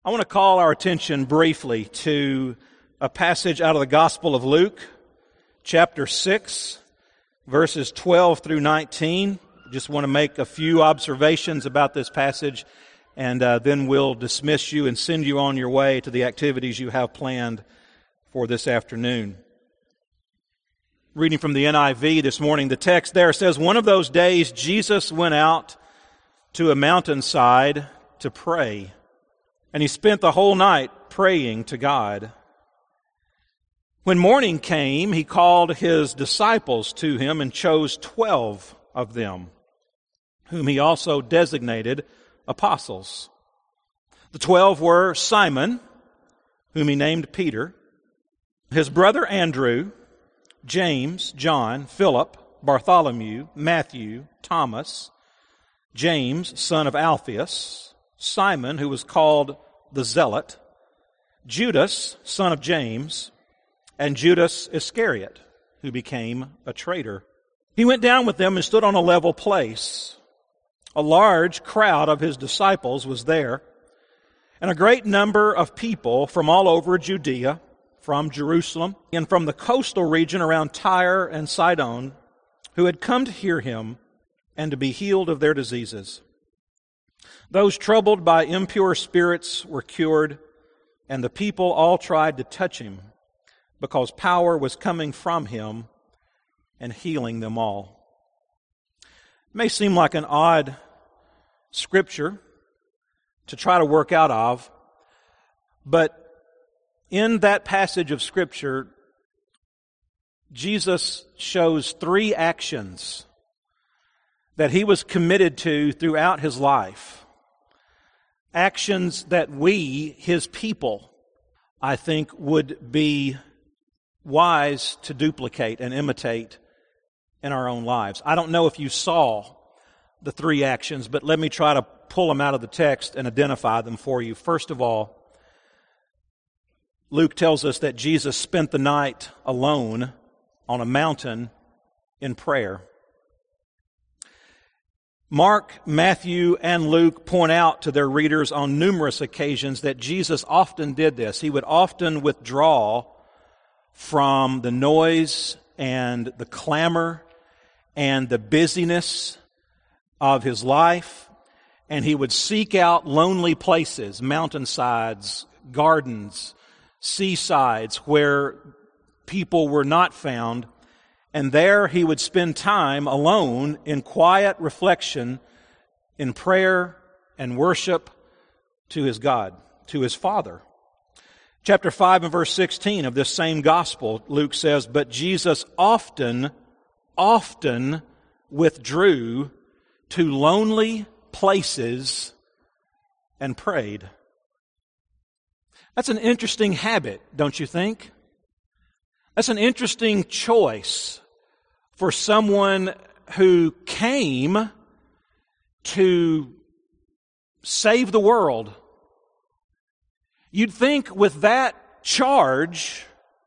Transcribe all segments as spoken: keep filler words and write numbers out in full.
I want to call our attention briefly to a passage out of the Gospel of Luke, chapter six, verses twelve through nineteen. Just want to make a few observations about this passage, and uh, then we'll dismiss you and send you on your way to the activities you have planned for this afternoon. Reading from the N I V this morning, the text there says, "One of those days Jesus went out to a mountainside to pray. And he spent the whole night praying to God. When morning came, he called his disciples to him and chose twelve of them, whom he also designated apostles. The twelve were Simon, whom he named Peter, his brother Andrew, James, John, Philip, Bartholomew, Matthew, Thomas, James, son of Alphaeus, Simon, who was called the Zealot, Judas, son of James, and Judas Iscariot, who became a traitor. He went down with them and stood on a level place. A large crowd of his disciples was there, and a great number of people from all over Judea, from Jerusalem, and from the coastal region around Tyre and Sidon, who had come to hear him and to be healed of their diseases. Those troubled by impure spirits were cured, and the people all tried to touch him, because power was coming from him and healing them all." It may seem like an odd scripture to try to work out of, but in that passage of Scripture, Jesus shows three actions that he was committed to throughout his life. Actions that we, his people, I think would be wise to duplicate and imitate in our own lives. I don't know if you saw the three actions, but let me try to pull them out of the text and identify them for you. First of all, Luke tells us that Jesus spent the night alone on a mountain in prayer. Mark, Matthew, and Luke point out to their readers on numerous occasions that Jesus often did this. He would often withdraw from the noise and the clamor and the busyness of his life, and he would seek out lonely places, mountainsides, gardens, seasides, where people were not found. And there he would spend time alone in quiet reflection, in prayer and worship to his God, to his Father. Chapter five and verse sixteen of this same gospel, Luke says, "But Jesus often, often withdrew to lonely places and prayed." That's an interesting habit, don't you think? That's an interesting choice for someone who came to save the world. You'd think with that charge,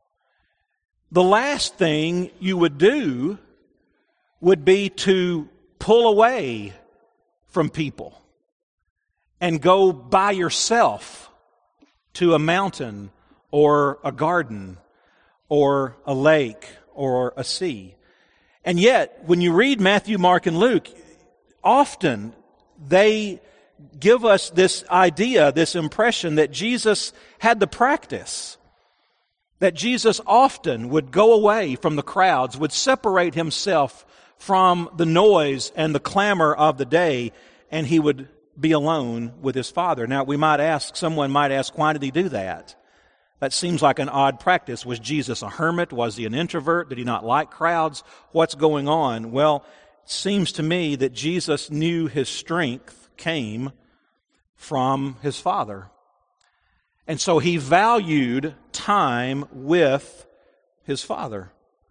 the last thing you would do would be to pull away from people and go by yourself to a mountain or a garden or a lake or a sea. And yet, when you read Matthew, Mark, and Luke, often they give us this idea, this impression that Jesus had the practice, that Jesus often would go away from the crowds, would separate himself from the noise and the clamor of the day, and he would be alone with his Father. Now, we might ask, someone might ask, why did he do that? That seems like an odd practice. Was Jesus a hermit? Was he an introvert? Did he not like crowds? What's going on? Well, it seems to me that Jesus knew his strength came from his Father. And so he valued time with his Father.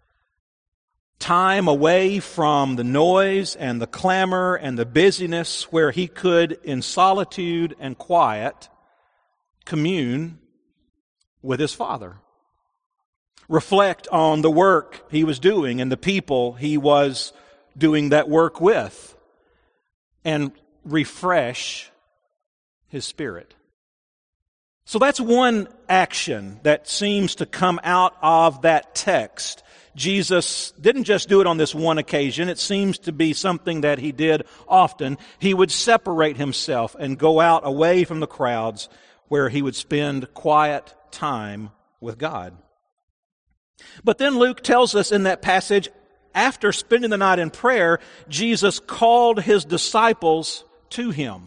Time away from the noise and the clamor and the busyness, where he could, in solitude and quiet, commune with his Father. Reflect on the work he was doing and the people he was doing that work with, and refresh his spirit. So that's one action that seems to come out of that text. Jesus didn't just do it on this one occasion. It seems to be something that he did often. He would separate himself and go out away from the crowds where he would spend quiet time with God. But then Luke tells us in that passage, after spending the night in prayer, Jesus called his disciples to him.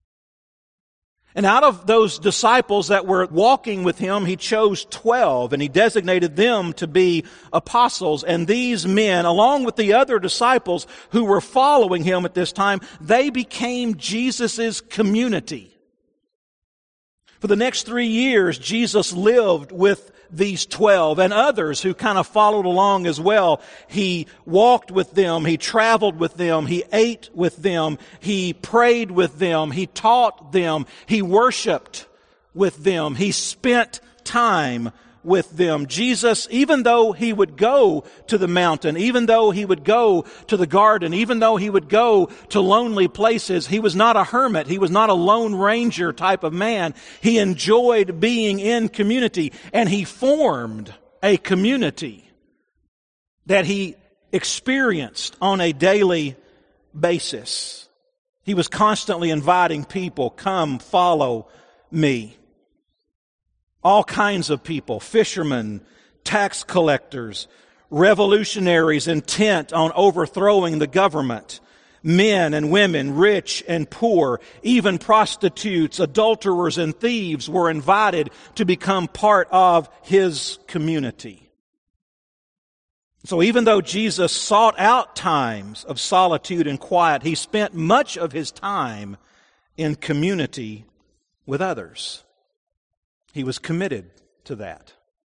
And out of those disciples that were walking with him, he chose twelve, and he designated them to be apostles. And these men, along with the other disciples who were following him at this time, they became Jesus' community. For the next three years, Jesus lived with these twelve and others who kind of followed along as well. He walked with them, he traveled with them, he ate with them, he prayed with them, he taught them, he worshiped with them, he spent time with them. Jesus, even though he would go to the mountain, even though he would go to the garden, even though he would go to lonely places, he was not a hermit. He was not a lone ranger type of man. He enjoyed being in community, and he formed a community that he experienced on a daily basis. He was constantly inviting people, come follow me. All kinds of people, fishermen, tax collectors, revolutionaries intent on overthrowing the government, men and women, rich and poor, even prostitutes, adulterers, and thieves were invited to become part of his community. So even though Jesus sought out times of solitude and quiet, he spent much of his time in community with others. He was committed to that.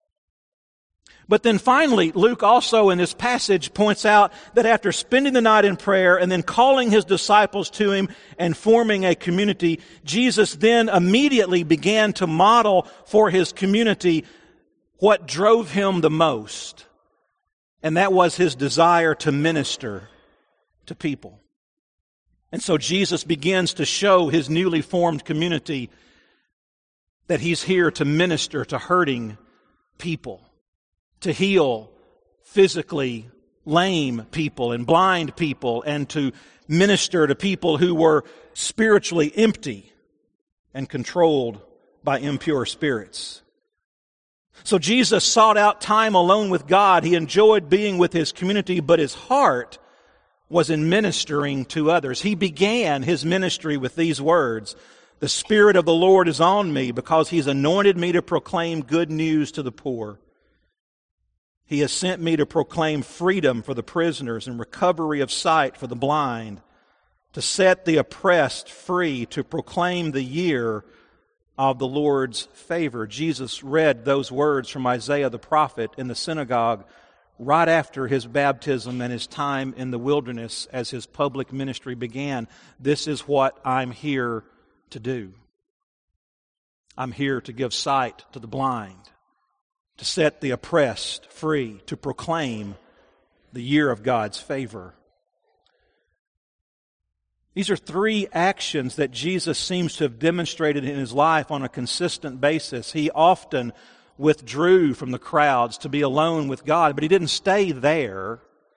But then finally, Luke also in this passage points out that after spending the night in prayer and then calling his disciples to him and forming a community, Jesus then immediately began to model for his community what drove him the most. And that was his desire to minister to people. And so Jesus begins to show his newly formed community that he's here to minister to hurting people, to heal physically lame people and blind people, and to minister to people who were spiritually empty and controlled by impure spirits. So Jesus sought out time alone with God. He enjoyed being with his community, but his heart was in ministering to others. He began his ministry with these words, "The Spirit of the Lord is on me because He's anointed me to proclaim good news to the poor. He has sent me to proclaim freedom for the prisoners and recovery of sight for the blind, to set the oppressed free, to proclaim the year of the Lord's favor." Jesus read those words from Isaiah the prophet in the synagogue right after his baptism and his time in the wilderness as his public ministry began. This is what I'm here to do. I'm here to give sight to the blind, to set the oppressed free, to proclaim the year of God's favor. These are three actions that Jesus seems to have demonstrated in his life on a consistent basis. He often withdrew from the crowds to be alone with God, but he didn't stay there.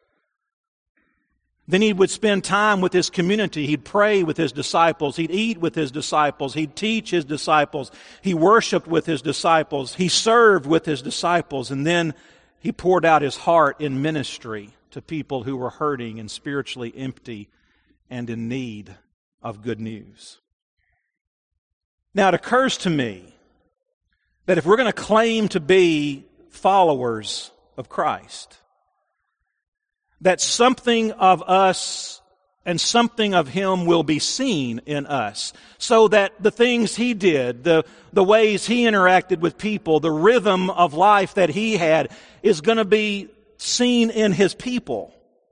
Then he would spend time with his community. He'd pray with his disciples. He'd eat with his disciples. He'd teach his disciples. He worshiped with his disciples. He served with his disciples. And then he poured out his heart in ministry to people who were hurting and spiritually empty and in need of good news. Now, it occurs to me that if we're going to claim to be followers of Christ, that something of us and something of Him will be seen in us, so that the things He did, the, the ways He interacted with people, the rhythm of life that He had is going to be seen in His people.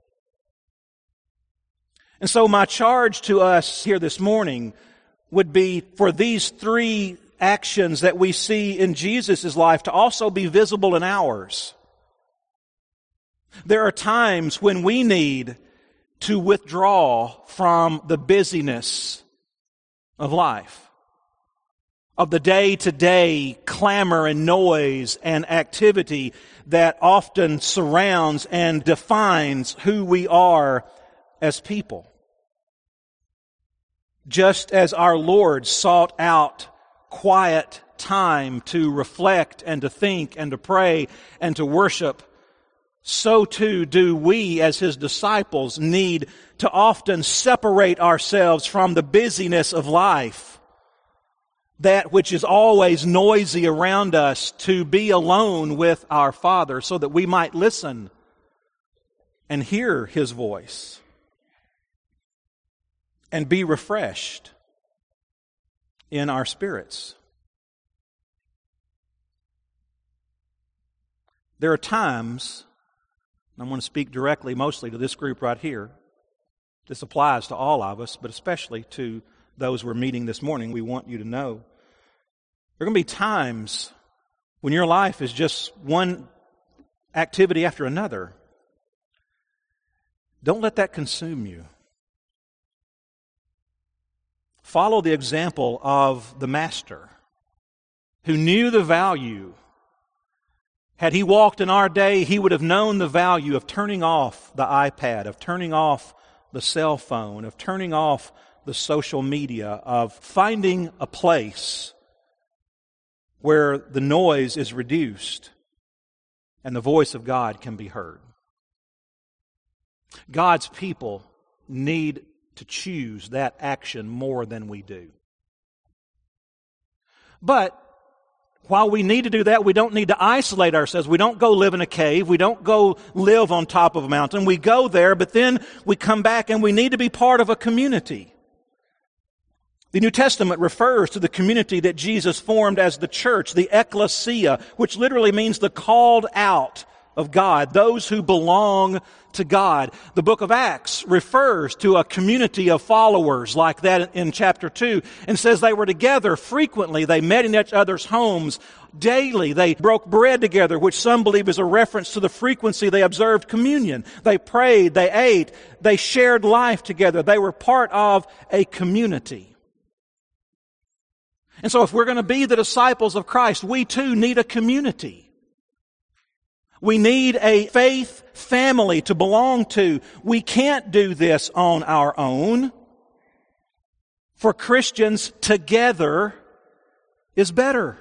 And so my charge to us here this morning would be for these three actions that we see in Jesus' life to also be visible in ours. There are times when we need to withdraw from the busyness of life. of the day-to-day clamor and noise and activity that often surrounds and defines who we are as people. Just as our Lord sought out quiet time to reflect and to think and to pray and to worship, so too do we as His disciples need to often separate ourselves from the busyness of life, that which is always noisy around us, to be alone with our Father so that we might listen and hear His voice and be refreshed in our spirits. There are times, and I want to speak directly mostly to this group right here. This applies to all of us, but especially to those we're meeting this morning. We want you to know there are going to be times when your life is just one activity after another. Don't let that consume you. Follow the example of the Master, who knew the value. Had He walked in our day, He would have known the value of turning off the iPad, of turning off the cell phone, of turning off the social media, of finding a place where the noise is reduced and the voice of God can be heard. God's people need to choose that action more than we do. But while we need to do that, we don't need to isolate ourselves. We don't go live in a cave. We don't go live on top of a mountain. We go there, but then we come back and we need to be part of a community. The New Testament refers to the community that Jesus formed as the church, the ecclesia, which literally means the called out of God, those who belong to God. The book of Acts refers to a community of followers like that in chapter two and says they were together frequently. They met in each other's homes daily. They broke bread together, which some believe is a reference to the frequency they observed communion. They prayed, they ate, they shared life together. They were part of a community. And so if we're going to be the disciples of Christ, we too need a community. We need a faith family to belong to. We can't do this on our own. For Christians, together is better.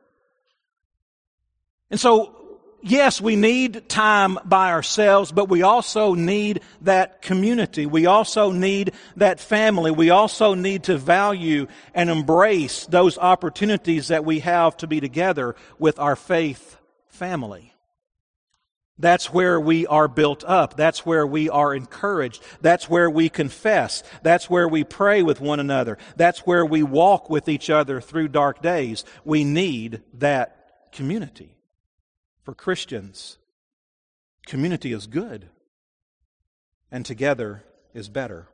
And so, yes, we need time by ourselves, but we also need that community. We also need that family. We also need to value and embrace those opportunities that we have to be together with our faith family. That's where we are built up. That's where we are encouraged. That's where we confess. That's where we pray with one another. That's where we walk with each other through dark days. We need that community. For Christians, community is good, and together is better.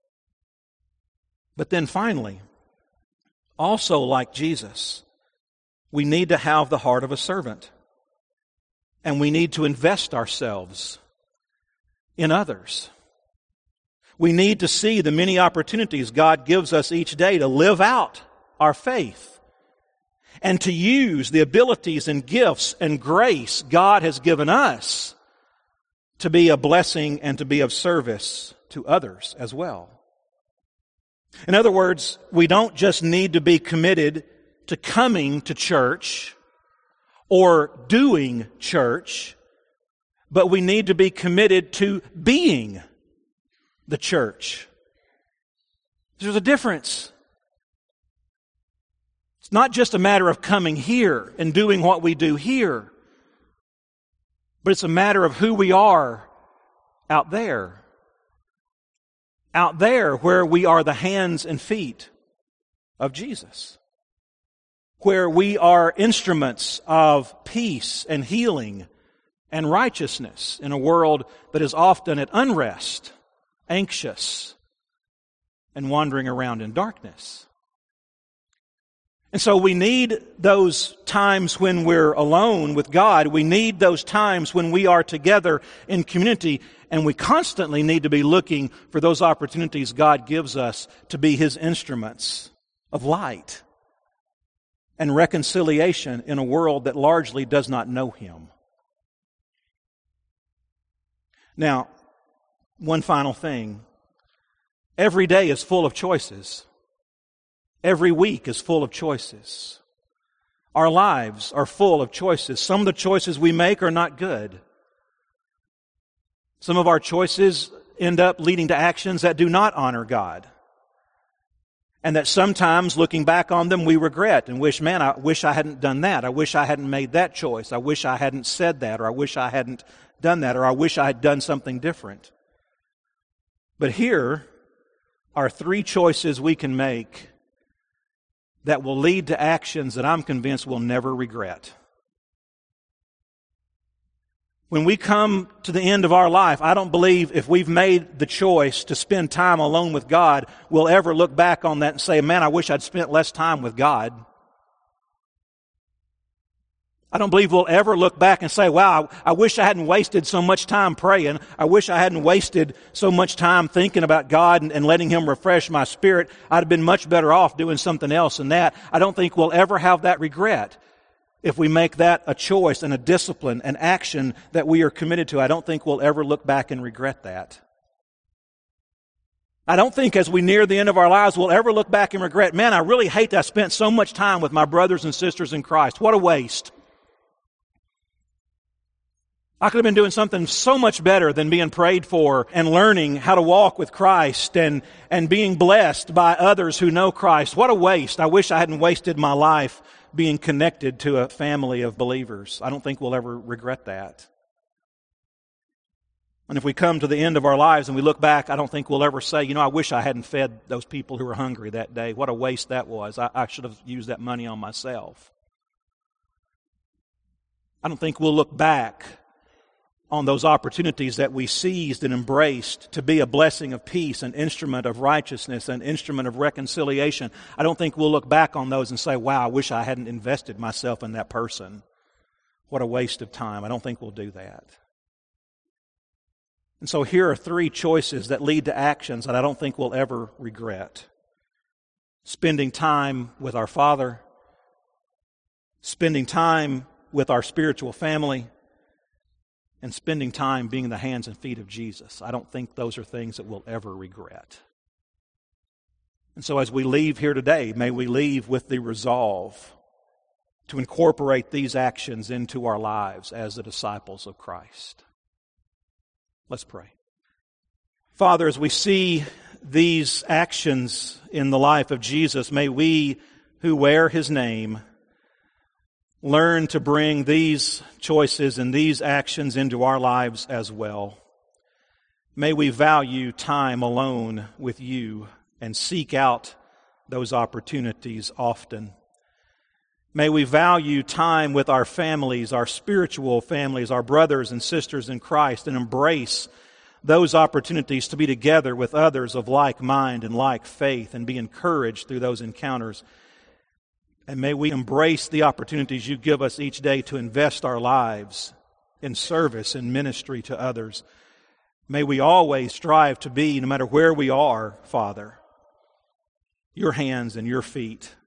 But then finally, also like Jesus, we need to have the heart of a servant. And we need to invest ourselves in others. We need to see the many opportunities God gives us each day to live out our faith and to use the abilities and gifts and grace God has given us to be a blessing and to be of service to others as well. In other words, we don't just need to be committed to coming to church or doing church, but we need to be committed to being the church. There's a difference. It's not just a matter of coming here and doing what we do here, but it's a matter of who we are out there. Out there where we are the hands and feet of Jesus. Where we are instruments of peace and healing and righteousness in a world that is often at unrest, anxious, and wandering around in darkness. And so we need those times when we're alone with God. We need those times when we are together in community, and we constantly need to be looking for those opportunities God gives us to be His instruments of light and reconciliation in a world that largely does not know Him. Now, one final thing. Every day is full of choices. Every week is full of choices. Our lives are full of choices. Some of the choices we make are not good. Some of our choices end up leading to actions that do not honor God. And that sometimes, looking back on them, we regret and wish, man, I wish I hadn't done that. I wish I hadn't made that choice. I wish I hadn't said that, or I wish I hadn't done that, or I wish I had done something different. But here are three choices we can make that will lead to actions that I'm convinced we'll never regret. When we come to the end of our life, I don't believe if we've made the choice to spend time alone with God, we'll ever look back on that and say, man, I wish I'd spent less time with God. I don't believe we'll ever look back and say, wow, I, I wish I hadn't wasted so much time praying. I wish I hadn't wasted so much time thinking about God and, and letting Him refresh my spirit. I'd have been much better off doing something else than that. I don't think we'll ever have that regret. If we make that a choice and a discipline, an action that we are committed to, I don't think we'll ever look back and regret that. I don't think as we near the end of our lives, we'll ever look back and regret, man, I really hate that I spent so much time with my brothers and sisters in Christ. What a waste. I could have been doing something so much better than being prayed for and learning how to walk with Christ and, and being blessed by others who know Christ. What a waste. I wish I hadn't wasted my life being connected to a family of believers. I don't think we'll ever regret that. And if we come to the end of our lives and we look back, I don't think we'll ever say, you know, I wish I hadn't fed those people who were hungry that day. What a waste that was. I, I should have used that money on myself. I don't think we'll look back on those opportunities that we seized and embraced to be a blessing of peace, an instrument of righteousness, an instrument of reconciliation. I don't think we'll look back on those and say, wow, I wish I hadn't invested myself in that person. What a waste of time. I don't think we'll do that. And so here are three choices that lead to actions that I don't think we'll ever regret. Spending time with our Father, spending time with our spiritual family, and spending time being the hands and feet of Jesus. I don't think those are things that we'll ever regret. And so as we leave here today, may we leave with the resolve to incorporate these actions into our lives as the disciples of Christ. Let's pray. Father, as we see these actions in the life of Jesus, may we who wear His name learn to bring these choices and these actions into our lives as well. May we value time alone with You and seek out those opportunities often. May we value time with our families, our spiritual families, our brothers and sisters in Christ, and embrace those opportunities to be together with others of like mind and like faith and be encouraged through those encounters. And may we embrace the opportunities You give us each day to invest our lives in service and ministry to others. May we always strive to be, no matter where we are, Father, Your hands and Your feet,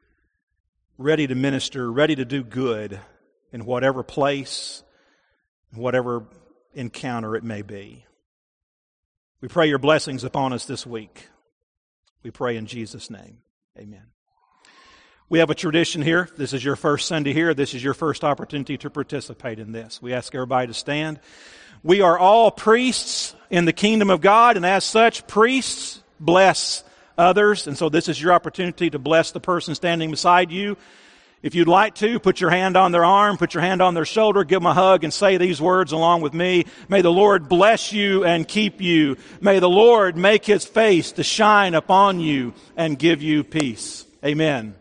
ready to minister, ready to do good in whatever place, whatever encounter it may be. We pray Your blessings upon us this week. We pray in Jesus' name. Amen. We have a tradition here. This is your first Sunday here. This is your first opportunity to participate in this. We ask everybody to stand. We are all priests in the kingdom of God, and as such, priests bless others. And so this is your opportunity to bless the person standing beside you. If you'd like to, put your hand on their arm, put your hand on their shoulder, give them a hug, and say these words along with me. May the Lord bless you and keep you. May the Lord make His face to shine upon you and give you peace. Amen.